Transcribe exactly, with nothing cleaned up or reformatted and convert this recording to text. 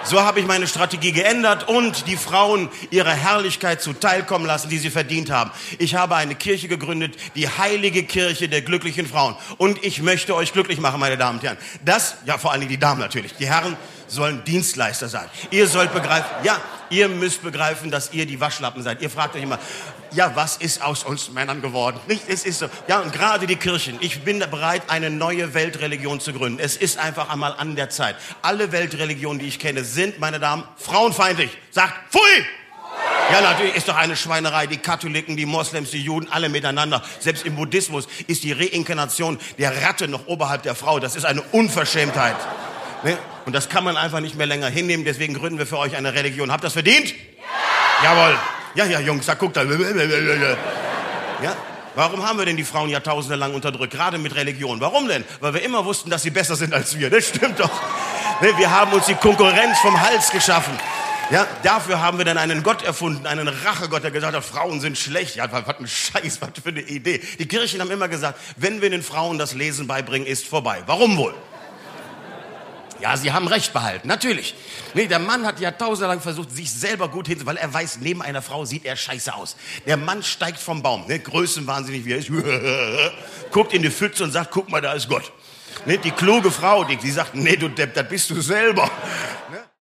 So habe ich meine Strategie geändert und die Frauen ihre Herrlichkeit zuteilkommen lassen, die sie verdient haben. Ich habe eine Kirche gegründet, die heilige Kirche der glücklichen Frauen. Und ich möchte euch glücklich machen, meine Damen und Herren. Das, ja vor allen Dingen die Damen natürlich, die Herren sollen Dienstleister sein. Ihr sollt begreifen, ja, ihr müsst begreifen, dass ihr die Waschlappen seid. Ihr fragt euch immer, ja, was ist aus uns Männern geworden? Nicht, es ist so. Ja, und gerade die Kirchen. Ich bin bereit, eine neue Weltreligion zu gründen. Es ist einfach einmal an der Zeit. Alle Weltreligionen, die ich kenne, sind, meine Damen, frauenfeindlich. Sagt, pfui! Ja, natürlich ist doch eine Schweinerei. Die Katholiken, die Moslems, die Juden, alle miteinander. Selbst im Buddhismus ist die Reinkarnation der Ratte noch oberhalb der Frau. Das ist eine Unverschämtheit. Ne? Und das kann man einfach nicht mehr länger hinnehmen. Deswegen gründen wir für euch eine Religion. Habt ihr das verdient? Ja! Jawohl. Ja, ja, Jungs, da guckt da. Ja? Warum haben wir denn die Frauen Jahrtausende lang unterdrückt? Gerade mit Religion. Warum denn? Weil wir immer wussten, dass sie besser sind als wir. Das stimmt doch. Ne? Wir haben uns die Konkurrenz vom Hals geschaffen. Ja, dafür haben wir dann einen Gott erfunden, einen Rachegott, der gesagt hat, Frauen sind schlecht. Ja, was ein Scheiß, was für eine Idee. Die Kirchen haben immer gesagt, wenn wir den Frauen das Lesen beibringen, ist vorbei. Warum wohl? Ja, sie haben Recht behalten, natürlich. Nee, der Mann hat jahrtausendelang versucht, sich selber gut hinzusetzen, weil er weiß, neben einer Frau sieht er scheiße aus. Der Mann steigt vom Baum, ne, größenwahnsinnig wie er ist, guckt in die Pfütze und sagt, guck mal, da ist Gott. Ne, die kluge Frau, die, die sagt, nee, du Depp, das bist du selber.